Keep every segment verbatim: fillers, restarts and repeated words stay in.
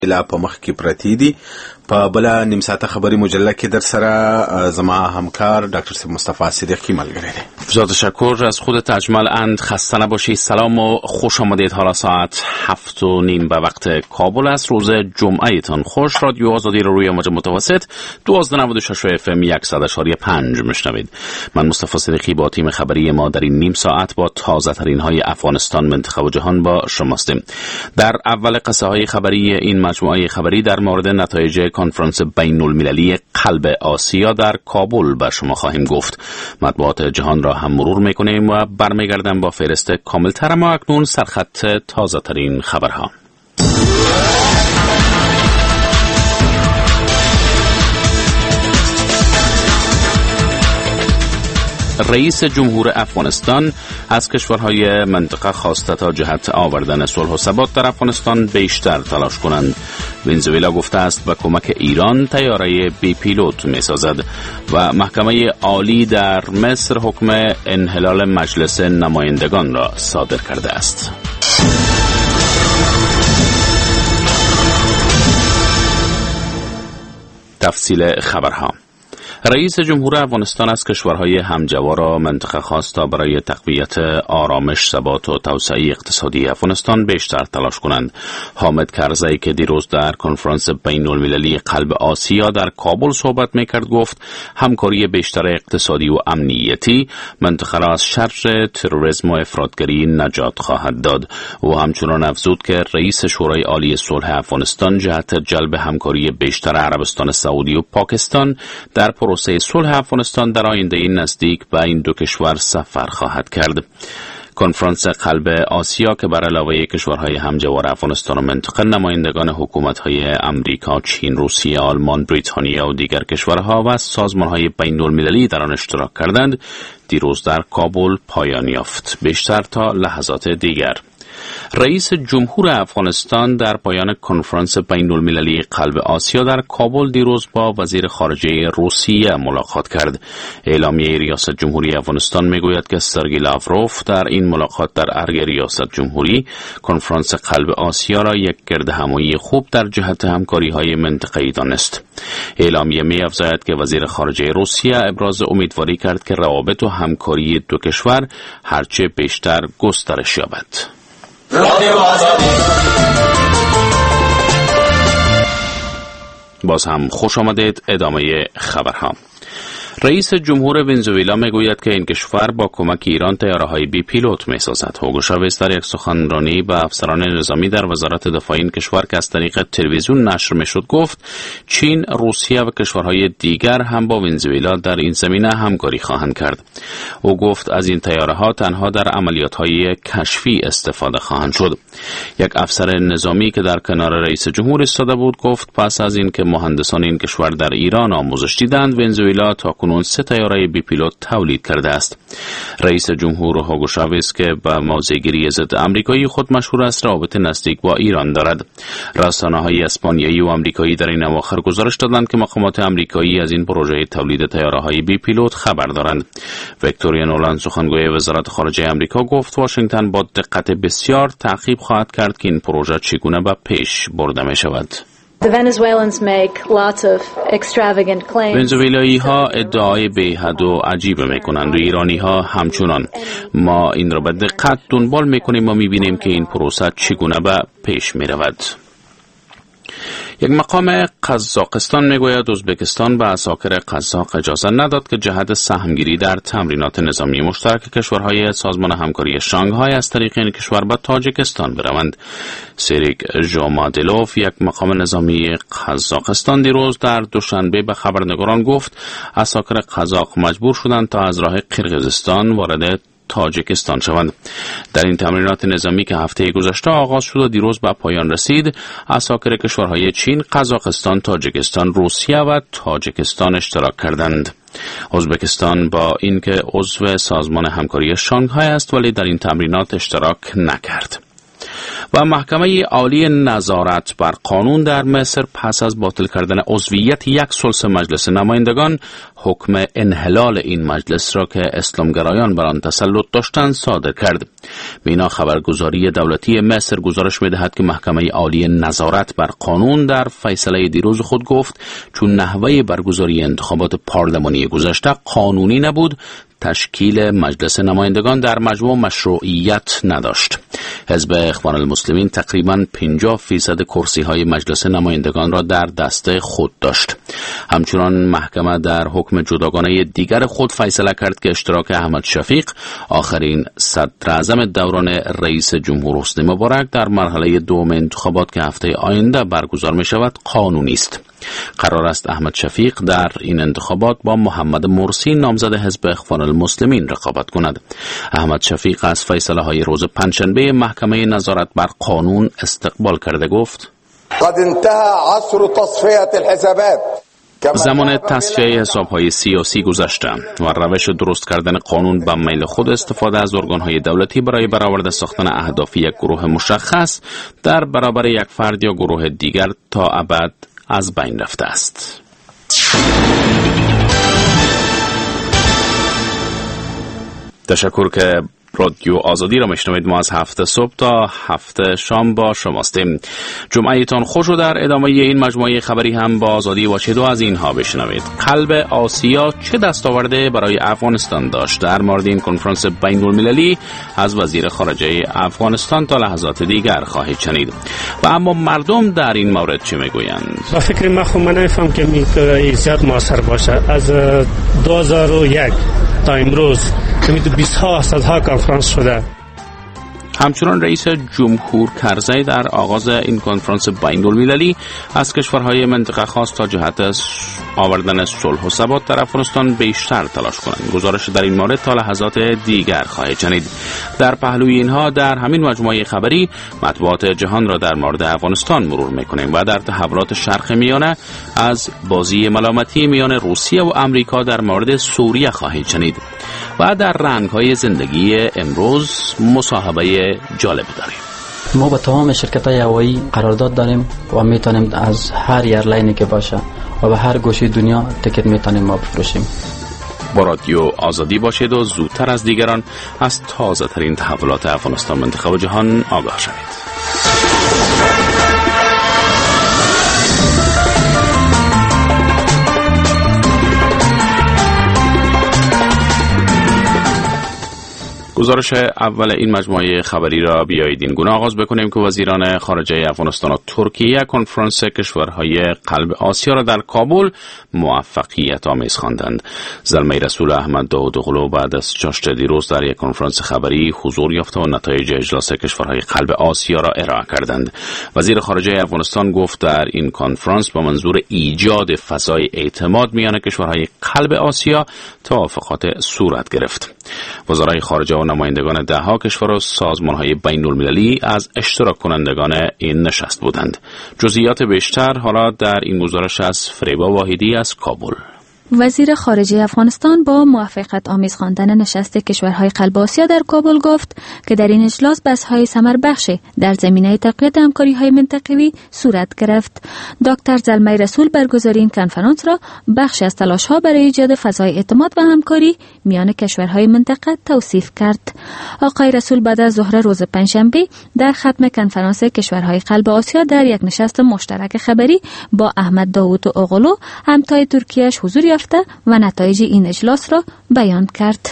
لا په مخ کې پرتی دي. په بل نیم ساعته خبری مجله کې در سره زما همکار دکتر صاحب مصطفی صدیقی ملګری دی. بسیار تشکر از خودت اجمل اند. خسته نباشی. سلام و خوش آمدید. حالا ساعت هفت و نیم به وقت کابل است. روز جمعه تان خوش. رادیو آزادی رو روی موج متوسط دوازده نود و شش اف ام صد و شش پنج میشنوید. من مصطفی صدیقی با تیم خبری ما در این نیم ساعت با تازه ترین های افغانستان، منطقه و جهان با شماستیم. در اول قصه های خبری این مجموعه خبری در مورد نتایج کنفرانس بین المللی قلب آسیا در کابل به شما خواهیم گفت. مطبوعات جهان را هم مرور میکنیم و برمیگردم با فهرست کاملتر. ما اکنون سرخط تازه ترین خبرها. رئیس جمهور افغانستان از کشورهای منطقه خواسته تا جهت آوردن صلح و ثبات در افغانستان بیشتر تلاش کنند. ونزوئلا گفته است به کمک ایران طیاره بی پیلوت می سازد و محکمه عالی در مصر حکم انحلال مجلس نمایندگان را صادر کرده است. تفصیل خبرها. رئیس جمهور افغانستان از کشورهای همجوار و منطقه خواست تا برای تقویت آرامش، ثبات و توسعه اقتصادی افغانستان بیشتر تلاش کنند. حامد کرزی که دیروز در کنفرانس بین المللی قلب آسیا در کابل صحبت میکرد گفت همکاری بیشتر اقتصادی و امنیتی منطقه را از شر تروریسم و افراطگری نجات خواهد داد. او همچنان افزود که رئیس شورای عالی صلح افغانستان جهت جلب همکاری بیشتر عربستان سعودی و پاکستان در پروسه صلح افغانستان در آینده نزدیک به این دو کشور سفر خواهد کرد. کنفرانس قلب آسیا که بر علاوه کشورهای همجوار افغانستان و منطقه نمایندگان حکومت‌های امریکا، چین، روسیه، آلمان، بریتانیا و دیگر کشورها و سازمان‌های بین‌المللی در آن اشتراک کردند، دیروز در کابل پایان یافت. بیشتر تا لحظات دیگر. رئیس جمهور افغانستان در پایان کنفرانس بین المللی قلب آسیا در کابل دیروز با وزیر خارجه روسیه ملاقات کرد. اعلامیه ریاست جمهوری افغانستان میگوید که سرگئی لاوروف در این ملاقات در ارگ ریاست جمهوری کنفرانس قلب آسیا را یک گردهمایی خوب در جهت همکاری های منطقه‌ای دانست. اعلامیه می‌افزاید که وزیر خارجه روسیه ابراز امیدواری کرد که روابط و همکاری دو کشور هرچه بیشتر گسترش یابد. باز هم خوش آمدید. ادامه خبرها. رئیس جمهور ونزوئلا میگوید که این کشور با کمک ایران طیاره‌های بی پیلوت می‌سازد. هوگو شاوز در یک سخنرانی به افسران نظامی در وزارت دفاع این کشور که از طریق تلویزیون نشر می‌شد گفت چین، روسیه و کشورهای دیگر هم با ونزوئلا در این زمینه همکاری خواهند کرد. او گفت از این طیاره‌ها تنها در عملیات‌های کشفی استفاده خواهند شد. یک افسر نظامی که در کنار رئیس جمهور ایستاده بود گفت پس از اینکه مهندسان این کشور در ایران آموزش دیدند، ونزوئلا تا کنون سه طیاره بی پیلوت تولید کرده است. رئیس جمهور هوگو شاوز که به موضع‌گیری ضد آمریکایی خود مشهور است، روابط نزدیک با ایران دارد. رسانه‌های اسپانیایی و آمریکایی در این اواخر گزارش دادند که مقامات آمریکایی از این پروژه تولید طیاره‌های بی پیلوت خبر دارند. ویکتوریا نولند سخنگوی وزارت خارجه آمریکا گفت واشنگتن با دقت بسیار تعقیب خواهد کرد که این پروژه چگونه به پیش برده می شود. ونزوئلایی ها ادعای بی‌حد و عجیب میکنند و ایرانی ها همچنان. ما این را به دقت دنبال میکنیم و میبینیم که این پروسه چگونه به پیش میرود. یک مقام قزاقستان میگوید ازبکستان به عساکر قزاق اجازه نداد که جهت سهمگیری در تمرینات نظامی مشترک کشورهای سازمان همکاری شانگهای از طریق این کشور به تاجیکستان بروند. سیریک ژامادلوف، یک مقام نظامی قزاقستان، دیروز در دوشنبه به خبرنگاران گفت عساکر قزاق مجبور شدند تا از راه قرقیزستان وارد تاجیکستان شوند. در این تمرینات نظامی که هفته گذشته آغاز شد و دیروز به پایان رسید، عساکر کشورهای چین، قزاقستان، تاجیکستان، روسیه و تاجیکستان اشتراک کردند. ازبکستان با اینکه عضو سازمان همکاری شانگهای است ولی در این تمرینات اشتراک نکرد. و محکمه عالی نظارت بر قانون در مصر پس از باطل کردن عضویت یک ثلث مجلس نمایندگان حکم انحلال این مجلس را که اسلامگرایان بر آن تسلط داشتند صادر کرد. مینا خبرگزاری دولتی مصر گزارش می‌دهد که محکمه عالی نظارت بر قانون در فیصله دیروز خود گفت چون نحوه برگزاری انتخابات پارلمانی گذشته قانونی نبود، تشکیل مجلس نمایندگان در مجموع مشروعیت نداشت. حزب اخوان المسلمین تقریباً پنجاه فیصد کرسی های مجلس نمایندگان را در دست خود داشت. همچنان محکمه در حکم جداگانه دیگر خود فیصله کرد که اشتراک احمد شفیق، آخرین صدر اعظم دوران رئیس جمهور حسنی مبارک، در مرحله دوم انتخابات که هفته آینده برگزار می شود قانونی است. قرار است احمد شفیق در این انتخابات با محمد مرسی نامزد حزب اخوان المسلمین رقابت کند. احمد شفیق از فیصله های روز پنجشنبه محکمه نظارت بر قانون استقبال کرده گفت: قد انتهى عصر تصفیه الحسابات. زمان تصفیه حساب‌های سیاسی گذشته و روش درست کردن قانون به میل خود استفاده از ارگان‌های دولتی برای برآورده ساختن اهداف یک گروه مشخص در برابر یک فرد یا گروه دیگر تا ابد از بین رفته است. تشکر که رادیو آزادی را میشنوید. ما از هفت صبح تا هفت شام با شماستیم. جمعهتان خوش و در ادامه این مجموعه خبری هم با آزادی باشید و از اینها بشنوید. قلب آسیا چه دستاورده برای افغانستان داشت؟ در مورد این کنفرانس بین المللی از وزیر خارجه افغانستان تا لحظات دیگر خواهید شنید. و اما مردم در این مورد چه میگویند؟ با فکر من خود من نفهم که میتونه زیاد موثر باشه. از دو هزار و یک تا امروز که بیست ها صدها کنفرانس شده. همچنان رئیس جمهور کرزی در آغاز این کنفرانس بین المللی از کشورهای منطقه خواست تا جهت آوردن صلح و ثبات در افغانستان بیشتر تلاش کنند. گزارش در این مورد تا لحظات دیگر خواهید شنید. در پهلوی اینها در همین مجموعه خبری مطبوعات جهان را در مورد افغانستان مرور می‌کنیم و در تحولات شرق میانه از بازی ملامتی میان روسیه و آمریکا در مورد سوریه خواهید شنید. و در رنگ‌های زندگی امروز مصاحبه جالب داریم. ما با تمام شرکت‌های هوایی قرارداد داریم و میتونیم از هر ایرلاینی که باشه و به هر گوشه دنیا تیکت میتونیم ما بفروشیم. با رادیو آزادی باشید و زودتر از دیگران از تازه ترین تحولات افغانستان، منطقه و جهان آگاه شوید. گزارش اول این مجموعه خبری را بیایید این گونه آغاز بکنیم که وزیران خارجه افغانستان و ترکیه کنفرانس کشورهای قلب آسیا را در کابل موفقیت آمیز خواندند. زلمه رسول احمد داودوغلو بعد از چاشت دیروز در یک کنفرانس خبری حضور یافته و نتایج اجلاس کشورهای قلب آسیا را ارائه کردند. وزیر خارجه افغانستان گفت در این کنفرانس با منظور ایجاد فضای اعتماد میان کشورهای قلب آسیا توافقات صورت گرفت. وزرای خارجه و نمایندگان ده ها کشور و سازمان‌های بین المللی از اشتراک کنندگان این نشست بودند. جزئیات بیشتر حالا در این گزارش از فریبا واحدی از کابل. وزیر خارجه افغانستان با موافقت آمیز خواندن نشست کشورهای قلب آسیا در کابل گفت که در این اجلاس بحث‌های ثمربخش در زمینه تقویت همکاری‌های منطقوی صورت گرفت. دکتر زلمه رسول برگزاری این کنفرانس را بخشی از تلاش‌ها برای ایجاد فضای اعتماد و همکاری میان کشورهای منطقه توصیف کرد. آقای رسول بعد از ظهر روز پنجشنبه در ختم کنفرانس کشورهای قلب آسیا در یک نشست مشترک خبری با احمد داوود اوغلو همتای ترکیه‌اش حضور یافت و نتایج این اجلاس را بیان کرد.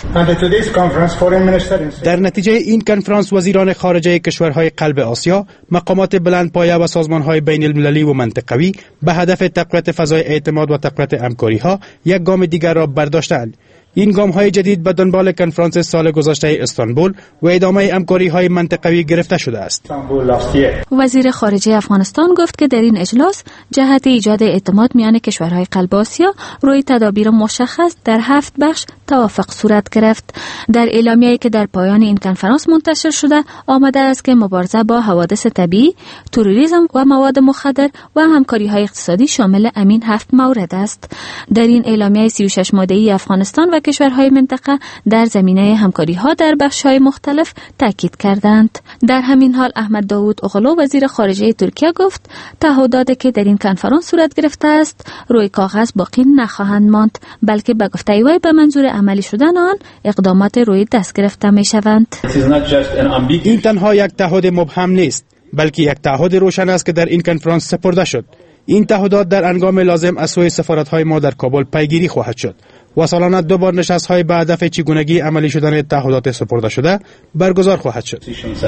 در نتیجه این کنفرانس وزیران خارجه کشورهای قلب آسیا، مقامات بلندپایه و سازمانهای بین المللی و منطقوی به هدف تقویت فضای اعتماد و تقویت همکاری‌ها یک گام دیگر را برداشتند. این گام‌های جدید به دنبال کنفرانس سال گذشته استانبول و ادامه همکاری‌های منطقوی گرفته شده است. وزیر خارجه افغانستان گفت که در این اجلاس جهت ایجاد اعتماد میان کشورهای قلب آسیا روی تدابیر مشخص در هفت بخش توافق صورت گرفت. در اعلامیه‌ای که در پایان این کنفرانس منتشر شده آمده است که مبارزه با حوادث طبیعی، تروریسم و مواد مخدر و همکاری‌های اقتصادی شامل امین هفت مورد است. در این اعلامیه سی و شش ماده‌ای افغانستان و و کشورهای منطقه در زمینه همکاری‌ها در بخش‌های مختلف تاکید کردند. در همین حال احمد داوود اوغلو وزیر خارجه ترکیه گفت تعهداتی که در این کنفرانس صورت گرفته است روی کاغذ باقی نخواهند ماند، بلکه به گفته وی به منظور عملی شدن آن اقدامات روی دست گرفته می‌شوند. این تنها یک تعهد مبهم نیست، بلکه یک تعهد روشن است که در این کنفرانس سپرده شد. این تعهدات در انگام لازم از سوی سفارت‌های ما در کابل پیگیری خواهد شد و سالانه دو بار نشست‌های به هدف چگونگی عملی شدن تعهدات سپرده شده برگزار خواهد شد.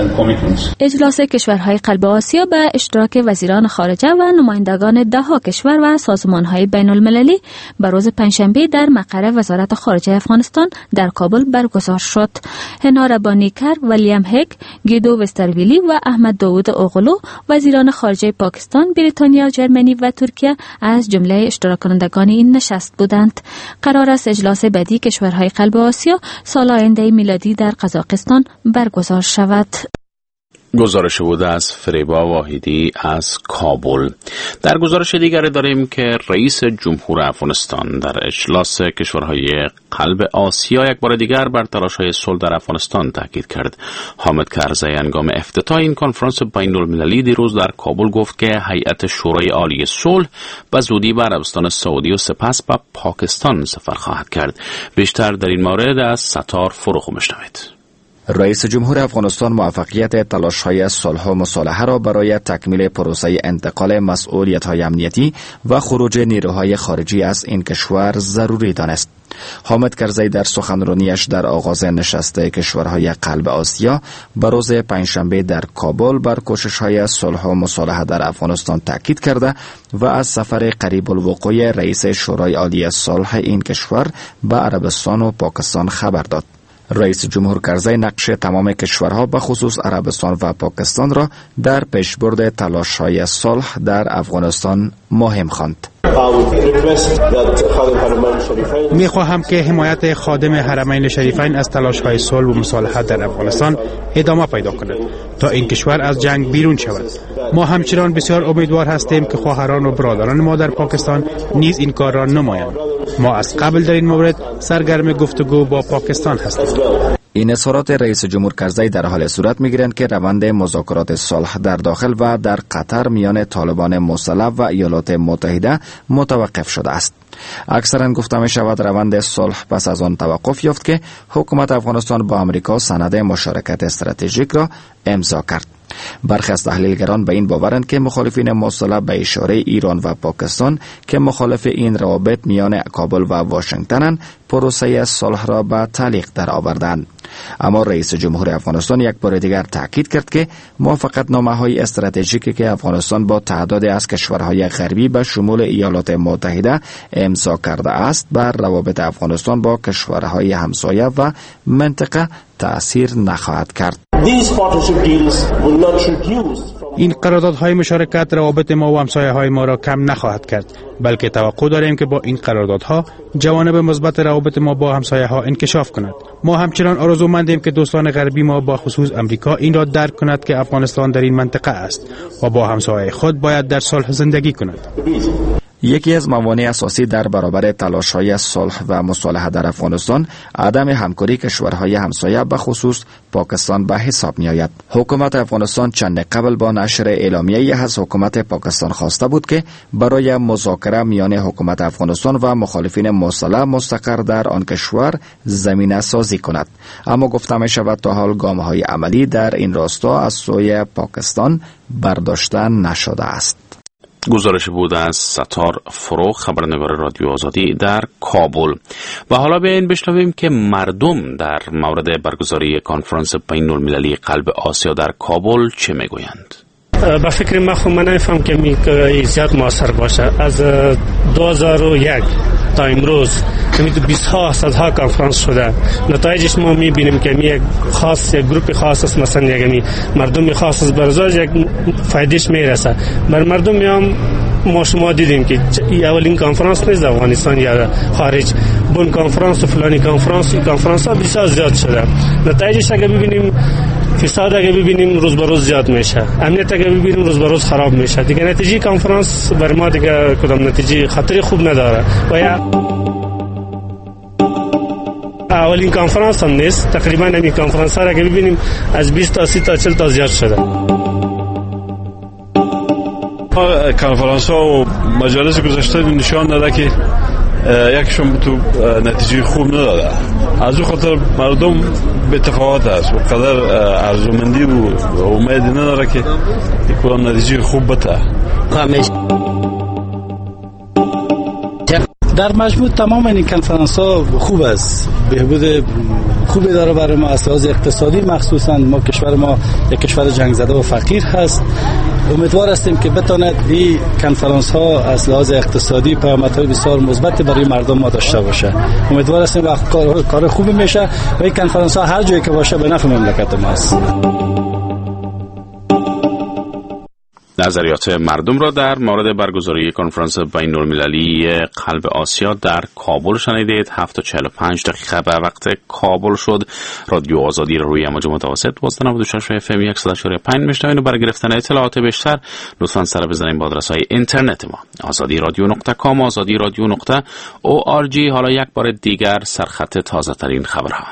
اجلاس کشورهای قلب آسیا به اشتراک وزیران خارجه و نمایندگان ده‌ها کشور و سازمان‌های بین‌المللی به روز پنجشنبه در مقر وزارت خارجه افغانستان در کابل برگزار شد. هنا ربانیکر، ولیام هگ، گیدو وسترویلی و احمد داوود اوغلو وزیران خارجه پاکستان، بریتانیا، جرمنی و ترکیه از جمله اشتراک کنندگان این نشست بودند. قرار است اجلاس بعدی کشورهای قلب آسیا سال آینده میلادی در قزاقستان برگزار شود. گزارش بوده از فریبا واحدی از کابل. در گزارش دیگری داریم که رئیس جمهور افغانستان در اجلاس کشورهای قلب آسیا یک بار دیگر بر تلاش‌های صلح در افغانستان تاکید کرد. حامد کرزی هنگام افتتاح این کنفرانس بین‌المللی دیروز در کابل گفت که هیئت شورای عالی صلح به زودی به عربستان سعودی و سپس به پاکستان سفر خواهد کرد. بیشتر در این مورد از ستار فروغ میشنوید. رئیس جمهور افغانستان موفقیت تلاش‌های صلح و مصالحه را برای تکمیل پروسه انتقال مسئولیت‌های امنیتی و خروج نیروهای خارجی از این کشور ضروری دانست. حامد کرزی در سخنرانیش در آغاز نشست کشورهای قلب آسیا به روز پنجشنبه در کابل بر کوشش‌های صلح و مصالحه در افغانستان تاکید کرده و از سفر قریب الوقوع رئیس شورای عالی صلح این کشور به عربستان و پاکستان خبر داد. رئیس جمهور کرزی نقش تمام کشورها به خصوص عربستان و پاکستان را در پیشبرد تلاش‌های صلح در افغانستان مهم خواند. می خواهم که حمایت خادم حرمین شریفین از تلاش‌های صلح و مصالحت در افغانستان ادامه پیدا کند تا این کشور از جنگ بیرون شود. ما همچنان بسیار امیدوار هستیم که خواهران و برادران ما در پاکستان نیز این کار را نمایند. ما از قبل در این مورد سرگرم گفتگو با پاکستان هستیم. این اظهارات رئیس جمهور کرزی در حال صورت می‌گیرند که روند مذاکرات صلح در داخل و در قطر میان طالبان مسلح و ایالات متحده متوقف شده است. اکثرا گفته می شود روند صلح پس از آن توقف یافت که حکومت افغانستان با امریکا سند مشارکت استراتژیک را امضا کرد. برخی از تحلیلگران به این باورند که مخالفین مسلح به اشاره ایران و پاکستان که مخالف این روابط میان کابل و واشنگتن پروسه صلح را به تعلیق درآوردند. اما رئیس جمهور افغانستان یک بار دیگر تاکید کرد که موافقتنامه‌های استراتژیکی که افغانستان با تعدادی از کشورهای غربی به شمول ایالات متحده امضا کرده است بر روابط افغانستان با کشورهای همسایه و منطقه تأثیر نخواهد کرد. این قراردادهای مشارکت روابط ما و همسایه‌های ما را کم نخواهد کرد، بلکه توقع داریم که با این قراردادها جوانب مثبت روابط ما با همسایه‌ها انکشاف کند. ما همچنان آرزومندیم که دوستان غربی ما با خصوص امریکا این را درک کند که افغانستان در این منطقه است و با همسایه خود باید در صلح زندگی کند. یکی از موانع اساسی در برابر تلاش‌های صلح و مصالحه در افغانستان عدم همکاری کشورهای همسایه به خصوص پاکستان به حساب می‌آید. حکومت افغانستان چند قبل با نشر اعلامیه‌ای از حکومت پاکستان خواسته بود که برای مذاکره میان حکومت افغانستان و مخالفین مسلح مستقر در آن کشور زمینه سازی کند، اما گفته می‌شود تا حال گام‌های عملی در این راستا از سوی پاکستان برداشته نشده است. گزارش بود از ستار فروغ، خبرنگار رادیو آزادی در کابل. و حالا بیاین بشنویم که مردم در مورد برگزاری کنفرانس بین‌المللی قلب آسیا در کابل چه میگویند. به فکر من خود من نمی‌فهم که می زیاد موثر باشه. از دو هزار و یک تا امروز همین بیست ها صدها کنفرانس شده. نتایجش ما می‌بینیم که می یک خاص یک گروه خاص است، مثلا یک مردم خاص از برزاج یک فایدهش میرسه. بر مردم میام ما شما دیدیم که اولین کنفرانس نیست افغانستان یا خارج، بون کنفرانس و فلانی کنفرانس کنفرانس ها بسیار زیاد شده. نتایجش اگه ببینیم فساد اگه ببینیم روز به روز زیاد میشه، امنیت اگه ببینیم روز به روز خراب میشه. دیگه نتیجه کنفرانس برای ما دیگه کدام نتیجه خطری خوب نداره. و یا اولین کنفرانس هم نیست، تقریبا همین کنفرانس ها را که ببینیم از بیست تا سی تا چهل تا زیاد شده. کنفرانس ها و مجالس گذشته نشان داده که یکشون تو نتیجه خوب نداده. از او خاطر مردم به تفاوت است و قدر ارزومندی و امید نداره که کدام نتیجه خوب بده. در مجموع تمام این کنفرانس ها خوب است، بهبود خوبی داره برای ما از لحاظ اقتصادی، مخصوصا ما کشور ما یک کشور جنگ زده و فقیر هست. امیدوار هستیم که بتواند این کنفرانس ها از لحاظ اقتصادی پیامدهای بسیار مثبت برای مردم ما داشته باشه. امیدوار هستیم وقت کار کار خوبی میشه و این کنفرانس ها هر جایی که باشه به نفع مملکت ما است. نظریات مردم را در مورد برگزاری کنفرانس بین المللی قلب آسیا در کابل شنیدید. هفت و چهل و پنج دقیقه به وقت کابل شد. رادیو آزادی را روی امواج متوسط دوازده و نود و شش اف ام صد و پنج میشنوید و برای گرفتن اطلاعات بیشتر لطفاً سر بزنید به آدرس‌های اینترنت ما آزادی رادیو نقطه کام، آزادی رادیو نقطه او آر جی. حالا یک بار دیگر سرخط تازه ترین خبرها.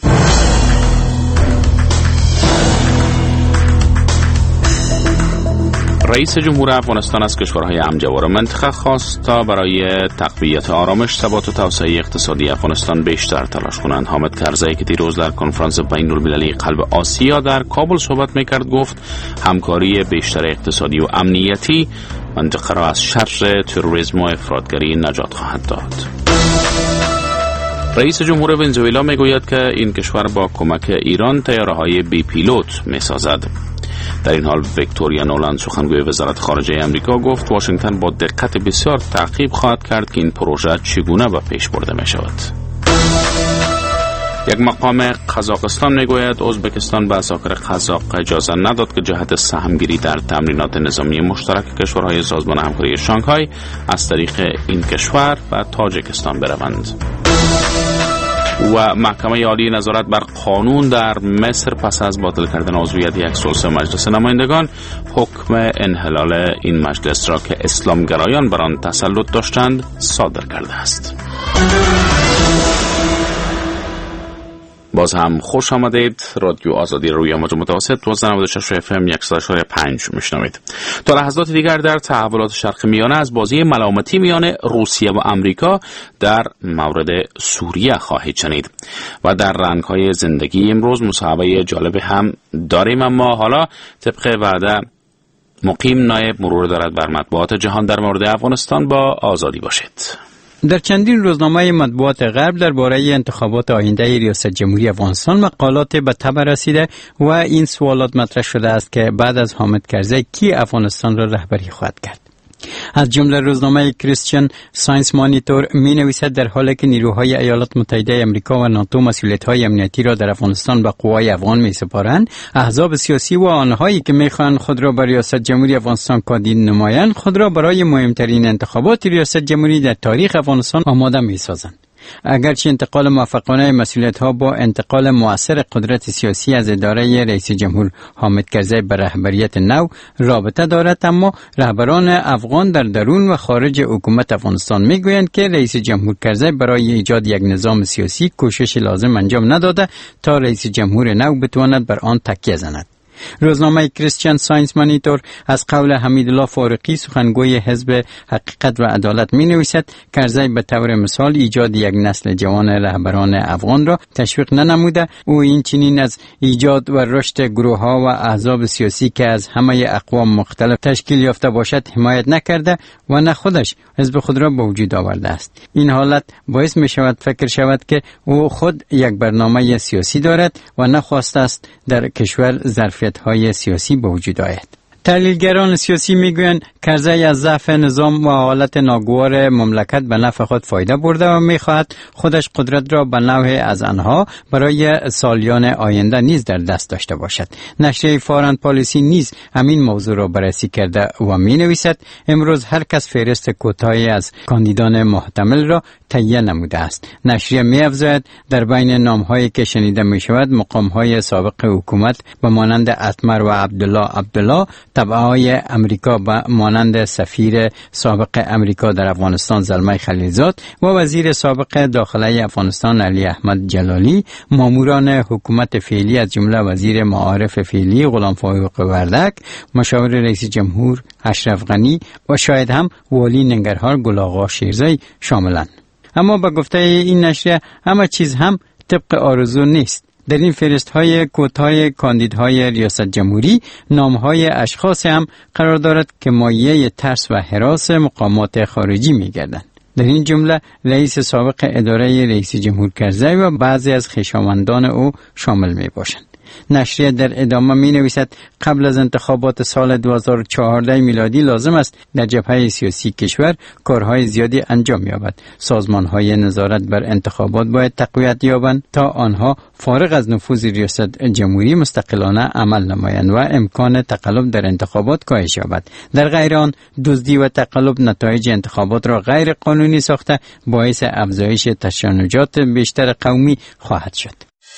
رئیس جمهور افغانستان از کشورهای همجوار منطقه خواست تا برای تقویت آرامش، ثبات و توسعه اقتصادی افغانستان بیشتر تلاش کنند. حامد کرزی که دیروز در کنفرانس بین المللی قلب آسیا در کابل صحبت میکرد گفت همکاری بیشتر اقتصادی و امنیتی منطقه را از شر تروریسم و افراطگری نجات خواهد داد. رئیس جمهور ونزوئلا میگوید که این کشور با کمک ایران طیاره‌های بی پیلوت میسازد. در این حال ویکتوریا نولند سخنگوی وزارت خارجه امریکا گفت واشنگتن با دقت بسیار تعقیب خواهد کرد که این پروژه چگونه به پیش برده می شود. یک مقام قزاقستان میگوید ازبکستان به عساکر قزاق اجازه نداد که جهت سهمگیری در تمرینات نظامی مشترک کشورهای سازمان همکاری شانگهای از طریق این کشور و تاجیکستان بروند. و محکمه عالی نظارت بر قانون در مصر پس از باطل کردن عضویت یک ثلث مجلس نمایندگان حکم انحلال این مجلس را که اسلامگرایان بر آن تسلط داشتند صادر کرده است. باز هم خوش آمدید. رادیو آزادی روی امواج متوسط دوازده و نود و شش اف ام صد و پنج میشنوید. تا لحظات دیگر در تحولات شرق میانه از بازی ملامتی میان روسیه و امریکا در مورد سوریه خواهید شنید و در رنگ‌های زندگی امروز مصاحبه جالب هم داریم، اما حالا طبق وعده مقیم نایب مرور دارد بر مطبوعات جهان در مورد افغانستان. با آزادی باشید. در چندین روزنامه مطبوعات غرب درباره انتخابات آینده ریاست جمهوری افغانستان مقالات به تبع رسیده و این سوالات مطرح شده است که بعد از حامد کرزی کی افغانستان را رهبری خواهد کرد. از جمله روزنامه کریستیان ساینس مانیتور می نویسد در حالی که نیروهای ایالات متحده آمریکا و ناتو مسئولیت‌های امنیتی را در افغانستان به قوای افغان می سپارند، احزاب سیاسی و آنهایی که می خواهند خود را برای ریاست جمهوری افغانستان کاندید نمایند خود را برای مهمترین انتخابات ریاست جمهوری در تاریخ افغانستان آماده می سازند. اگرچه انتقال موفقانه مسئولیت‌ها با انتقال مؤثر قدرت سیاسی از اداره رئیس جمهور حامد کرزی به رهبریت نو رابطه دارد، اما رهبران افغان در درون و خارج حکومت افغانستان میگویند که رئیس جمهور کرزی برای ایجاد یک نظام سیاسی کوشش لازم انجام نداده تا رئیس جمهور نو بتواند بر آن تکیه زند. روزنامه کریستیان ساینس مانیتور از قول حمیدالله فاروقی سخنگوی حزب حقیقت و عدالت می نویسد کرزی به طور مثال ایجاد یک نسل جوان رهبران افغان را تشویق ننموده. او این چنین از ایجاد و رشد گروه ها و احزاب سیاسی که از همه اقوام مختلف تشکیل یافته باشد حمایت نکرده و نه خودش حزب خود را به وجود آورده است. این حالت باعث می شود فکر شود که او خود یک برنامه سیاسی دارد و نخواسته است در کشور ظرفیت های سیاسی به وجود آید. تحلیلگران سیاسی میگویند کرزی از ضعف نظام و حالت ناگوار مملکت به نفع خود فایده برده و میخواهد خودش قدرت را به نوع از آنها برای سالیان آینده نیز در دست داشته باشد. نشریه فارن پالیسی نیز همین موضوع را بررسی کرده و می نویسد امروز هر کس فهرست کوتاهی از کاندیدان محتمل را تهیه نموده است. نشریه می افزاید در بین نامهایی که شنیده می شود مقامهای سابق حکومت به مانند اتمر و عبدالله عبدالله تبعهای امریکا با مانند سفیر سابق امریکا در افغانستان زلمه خلیلزاد و وزیر سابق داخله افغانستان علی احمد جلالی، ماموران حکومت فعلی از جمله وزیر معارف فعلی غلام فاروق وردک، مشاور رئیس جمهور اشرف غنی و شاید هم والی ننگرهار گل آقا شیرزی شاملند. اما به گفته این نشریه همه چیز هم طبق آرزو نیست. در این فهرست های کوتاه کاندیدهای ریاست جمهوری نامهای اشخاص هم قرار دارد که مایه ترس و هراس مقامات خارجی می گردند. در این جمله رئیس سابق اداره رئیس جمهور کرزی و بعضی از خویشاوندان او شامل می باشند. نشریه در ادامه می نویسد قبل از انتخابات سال دو هزار و چهارده میلادی لازم است در جبهه سیاسی کشور کارهای زیادی انجام یابد. سازمانهای نظارت بر انتخابات باید تقویت یابند تا آنها فارغ از نفوذ ریاست جمهوری مستقلانه عمل نمایند و امکان تقلب در انتخابات کاهش یابد. در غیر آن دزدی و تقلب نتایج انتخابات را غیر قانونی ساخته باعث افزایش تشنجات بیشتر قومی خواهد شد.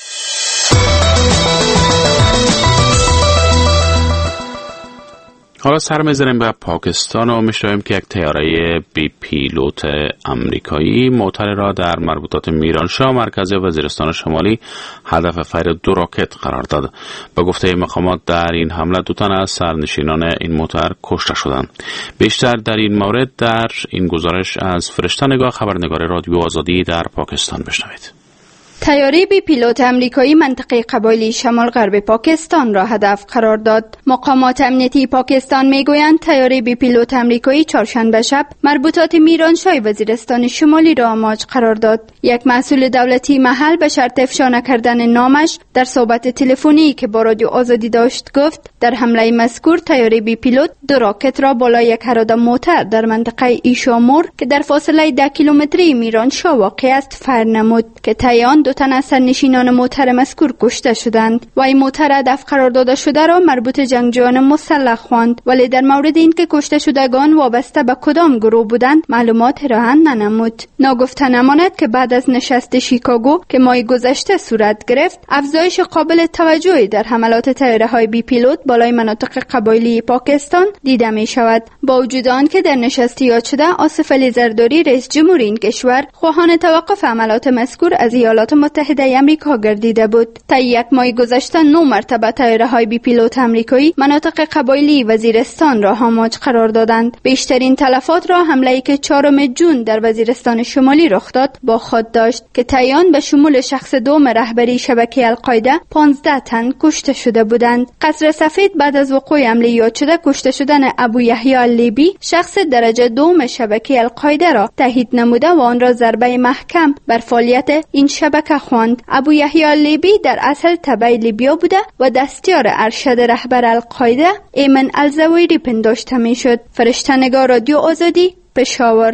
حالا سر می‌زنیم به پاکستان و می‌شنویم که یک طیاره بی پیلوت امریکایی معطل را در مربوطات میرانشاه مرکز وزیرستان شمالی هدف فیر دو راکت قرار داد. به گفته مقامات در این حمله دو تن از سرنشینان این موتر کشته شدند. بیشتر در این مورد در این گزارش از فرشته نگاه خبرنگار رادیو آزادی در پاکستان بشنوید. طیاره بی پیلوت امریکایی منطقه قبایلی شمال غرب پاکستان را هدف قرار داد. مقامات امنیتی پاکستان میگویند طیاره بی پیلوت امریکایی چهارشنبه شب مربوطات میرانشاه وزیرستان شمالی را آماج قرار داد. یک مسئول دولتی محل به شرط افشا نکردن نامش در صحبت تلفنی که با رادیو آزادی داشت گفت در حمله مذکور طیاره بی پیلوت دو راکت را بالای یک هراد موتر در منطقه ایشامور که در فاصله ده کیلومتری میرانشاه واقع است فر نمود که طیان دو تن از سرنشینان موتر مذکور کشته شدند و این موتر هدف قرار داده شده را مربوط جنگجویان مسلح خواند، ولی در مورد اینکه کشته شدگان وابسته به کدام گروه بودند معلومات ارائه ننمود. ناگفته نماند که بعد از نشست شیکاگو که ماه گذشته صورت گرفت افزایش قابل توجهی در حملات طیاره‌های بی پیلوت بالای مناطق قبایلی پاکستان دیده می شود. با وجود آنکه در نشست یاد شده آصف علی زرداری رئیس جمهور این کشور خواهان توقف حملات مذکور از ایالات متحده آمریکا گردیده بود. تا یک ماه گذشته نه مرتبه طیاره‌های بی پیلوت آمریکایی مناطق قبایلی وزیرستان را آماج قرار دادند. بیشترین تلفات را حمله‌ای که چهارم جون در وزیرستان شمالی رخ داد با خود داشت که طیان به شمول شخص دوم رهبری شبکه القاعده پانزده تن کشته شده بودند. قصر سفید بعد از وقوع حمله یاد شده کشته شدن ابو یحیی اللیبی شخص درجه دوم شبکه القاعده را تایید نموده و آن را ضربه محکم بر فعالیت این شبکه خواند. ابو یحیی اللیبی در اصل تبع لیبیا بوده و دستیار ارشد رهبر القاعده ایمن الزویری پنداشته میشد. فرشته نگار رادیو آزادی، پشاور.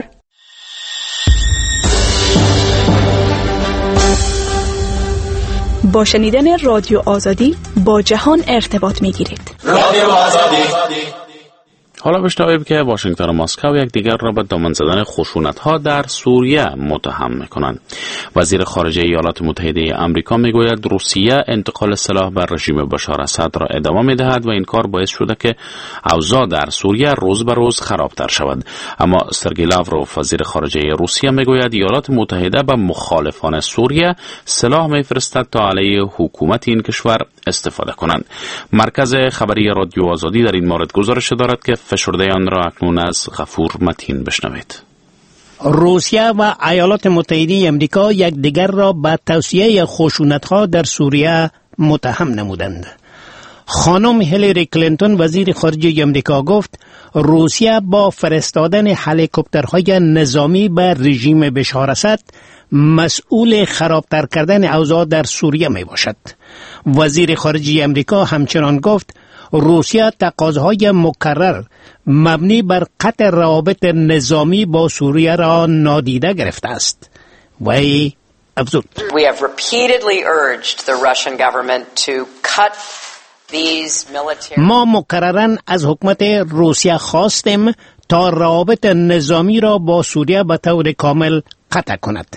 با شنیدن رادیو آزادی با جهان ارتباط میگیرید. رادیو آزادی. حالا بشنویم که واشنگتن و مسکو یک دیگر را به دامن زدن خشونت‌ها در سوریه متهم می‌کنند. وزیر خارجه ایالات متحده آمریکا میگوید روسیه انتقال سلاح بر رژیم بشار اسد را ادامه می‌دهد و این کار باعث شده که اوضاع در سوریه روز به روز خرابتر شود. اما سرگئی لاوروف وزیر خارجه روسیه میگوید ایالات متحده به مخالفان سوریه سلاح می‌فرستد تا علیه حکومت این کشور استفاده کنند. مرکز خبری رادیو آزادی در این مورد گزارش دارد که فشرده آن را اکنون از غفور متین بشنوید. روسیه و ایالات متحده آمریکا یکدیگر را به توسعه خشونت‌ها در سوریه متهم نمودند. خانم هیلاری کلینتون وزیر خارجه آمریکا گفت روسیه با فرستادن هلیکوپترهای نظامی به رژیم بشار اسد مسئول خرابتر کردن اوضاع در سوریه می باشد. وزیر خارجه آمریکا همچنان گفت روسیه تقاضاهای مکرر مبنی بر قطع روابط نظامی با سوریه را نادیده گرفته است. وی افزود: We have repeatedly urged the Russian government to cut these military ما مکرراً از حکومت روسیه خواستیم تا روابط نظامی را با سوریه به طور کامل قطع کند.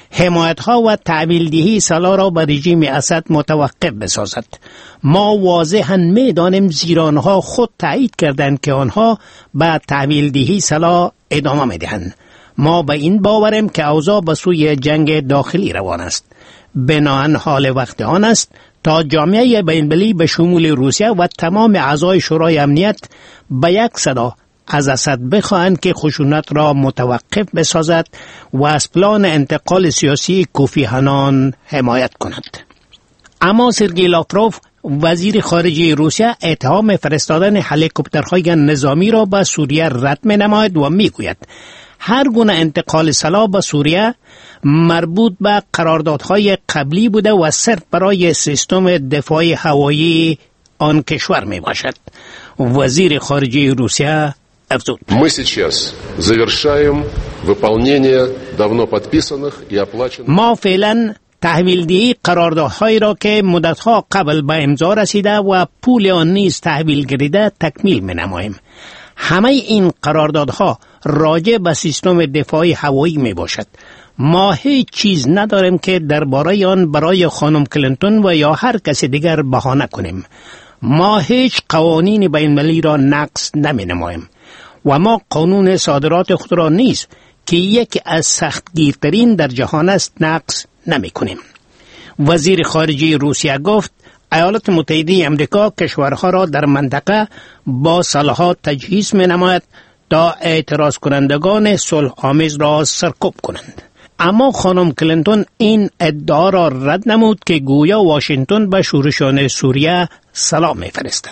حمایت ها و تحویل دهی سلاح را به رژیم اسد متوقف بسازد. ما واضحاً می دانیم زیرا آنها خود تایید کردند که آنها به تحویل دهی سلاح ادامه می دهند. ما به این باوریم که اوضاع به سوی جنگ داخلی روان است. بناهن حال وقت آن است تا جامعه بین‌المللی به شمول روسیه و تمام اعضای شورای امنیت به یک صدا از اسد بخواهند که خشونت را متوقف بسازد و از پلان انتقال سیاسی کوفی عنان حمایت کند. اما سرگئی لاوروف وزیر خارجه روسیه اتهام فرستادن هلیکوپترهای نظامی را به سوریه رد می‌نماید و میگوید هر گونه انتقال سلاح به سوریه مربوط به قراردادهای قبلی بوده و صرف برای سیستم دفاع هوایی آن کشور می باشد. وزیر خارجه روسیه افزود: Мы сейчас завершаем выполнение давно подписанных и оплаченных. ما فعلا تحویل دهی قراردادهایی را که مدتها قبل به امضا رسیده و پول آن نیز تحویل گردیده تکمیل می نماییم. همه این قراردادها راجع به سیستم دفاعی هوایی می باشد. ما هیچ چیز نداریم که درباره آن برای خانم کلینتون و یا هر کس دیگر بهانه کنیم. ما هیچ قوانین بین‌المللی را نقض نمی نماییم و ما قانون صادرات خود را نیز که یکی از سختگیرترین در جهان است نقض نمی کنیم. وزیر خارجه روسیه گفت ایالات متحده امریکا کشورها را در منطقه با سلاحات تجهیز می نماید تا اعتراض کنندگان صلح آمیز را سرکوب کنند. اما خانم کلینتون این ادعا را رد نمود که گویا واشنگتن به شورشان سوریه سلاح می فرستد.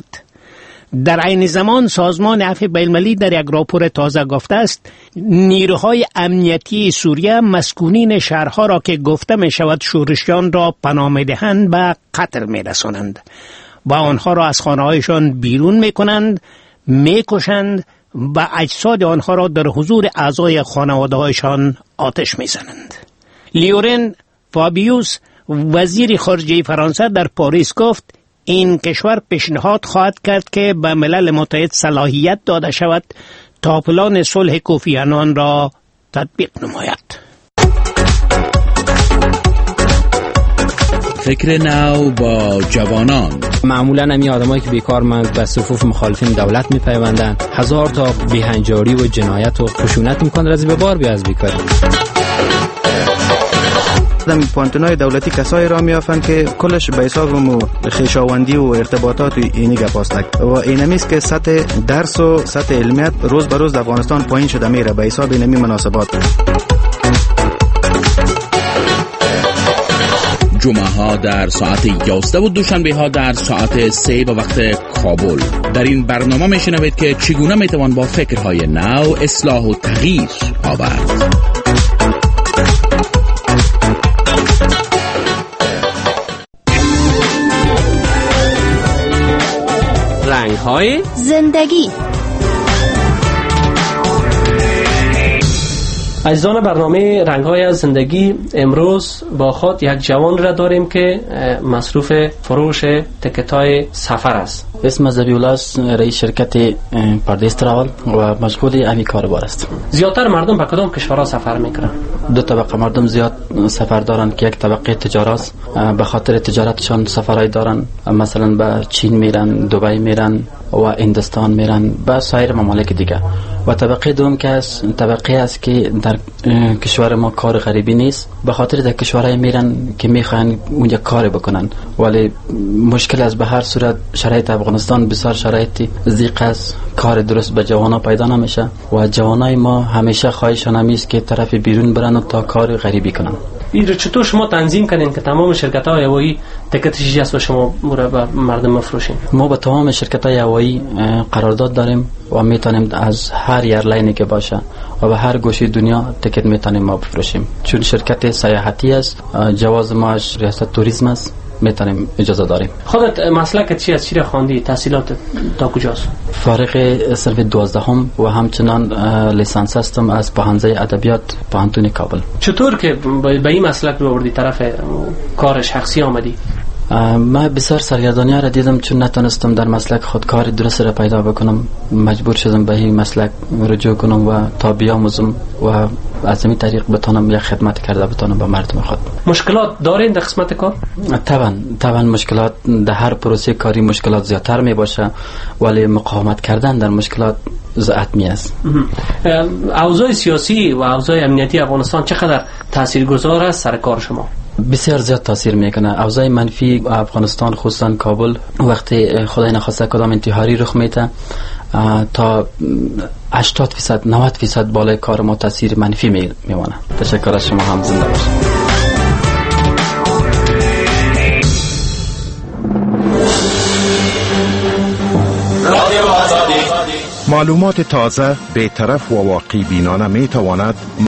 در عین زمان سازمان عفو بین‌المللی در یک راپور تازه گفته است نیروهای امنیتی سوریه مسکونین شهرها را که گفته می شود شورشیان را پناه می دهند به قتل می رسانند و آنها را از خانه‌هایشان بیرون می کنند، می کشند و اجساد آنها را در حضور اعضای خانواده‌هایشان آتش می زنند. لیورن فابیوس وزیر خارجه فرانسه در پاریس گفت این کشور پیشنهاد خواهد کرد که به ملل متحد صلاحیت داده شود تا پلان صلح کوفی عنان را تطبیق نماید. فکر نو با جوانان. معمولا همی آدمایی که بیکارمند به صفوف مخالفین دولت میپیوندند، هزار تا بیهنجاری و جنایت و خشونت میکنند رازی به بار بیا از بیکاری. در پانتونای دولتی کسایی را میافند که کلش به حساب خویشاوندی و ارتباطات اینی گپ است و اینمیست که سطح درس و سطح علمیت روز به روز در افغانستان پایین شده میره به حساب اینمی مناسبات. جمعه ها در ساعت یازده و دوشنبه ها در ساعت سه به وقت کابل. در این برنامه میشنوید که چگونه میتوان با فکرهای نو اصلاح و تغییر آورد. رنگ‌های زندگی. عزیزان برنامه رنگ‌های از زندگی، امروز با خود یک جوان را داریم که مصروف فروش تکت‌های سفر است. اسم زبیولا است، رئیس شرکت پاردیس تراول و مشغول امی کاربار است. زیادتر مردم به کدام کشورها سفر میکنن؟ دو طبقه مردم زیاد سفر دارن که یک طبقه تجارت است، به خاطر تجارتشان سفرهای دارن، مثلا به چین میرن، دبی میرن و هندوستان میرن، به سایر ممالک دیگه. و طبقه دوم که است طبقه است که در کشور ما کار غریبی نیست، به خاطر در کشورهای میرن که میخوان اونجا کار بکنن، ولی مشکل است. به هر صورت شرایط افغانستان بسیار شرایطی ضیق است، کار درست به جوانا پیدا نمیشه و جوانای ما همیشه خواهشان همیست که طرف بیرون برن و تا کار غریبی کنن. این رو چطور شما تنظیم کنین که تمام شرکت‌های هوایی تکتش جست و شما رو به مردم بفروشین؟ ما با تمام شرکت‌های هوایی قرارداد داریم و میتونیم از هر ایرلاینی که باشه و به هر گوشه دنیا تکت میتونیم ما بفروشیم، چون شرکت سیاحتی است، جواز ماش ریاست توریسم است، میتونیم اجازه داریم. خودت مسلکت چی است؟ چی را خواندی؟ تحصیلات تا کجاست؟ فارغ صرف دوازدهم و همچنان لیسانس هستم از پوهنځی ادبیات پوهنتون کابل. چطور که به این مسلک رو آوردی طرف کار شخصی آمدی؟ من بسیار سرگردانی ها را دیدم چون نتونستم در مسلک خود کار درست را پیدا بکنم. مجبور شدم به این مسلک رجوع کنم و تا بیاموزم و از این طریق بتونم یک خدمت کرده بتونم به مردم خود. مشکلات دارین در قسمت کار؟ طبعا طبعا مشکلات در هر پروسه کاری مشکلات زیادتر می باشه، ولی مقاومت کردن در مشکلات حتمی است. اوضاع سیاسی و اوضاع امنیتی افغانستان چقدر تاثیرگذار است سر کار شما؟ بسیار زیاد تاثیر میکنه. اوضاع منفی افغانستان خصوصا کابل وقتی خدای نخواسته کدام انتحاری رخ میده تا هشتاد فیصد نود فیصد بالای کار ما تاثیر منفی میمونه. تشکر از شما، هم زنده باشید. معلومات تازه، بی‌طرف و واقع بینانه می تواند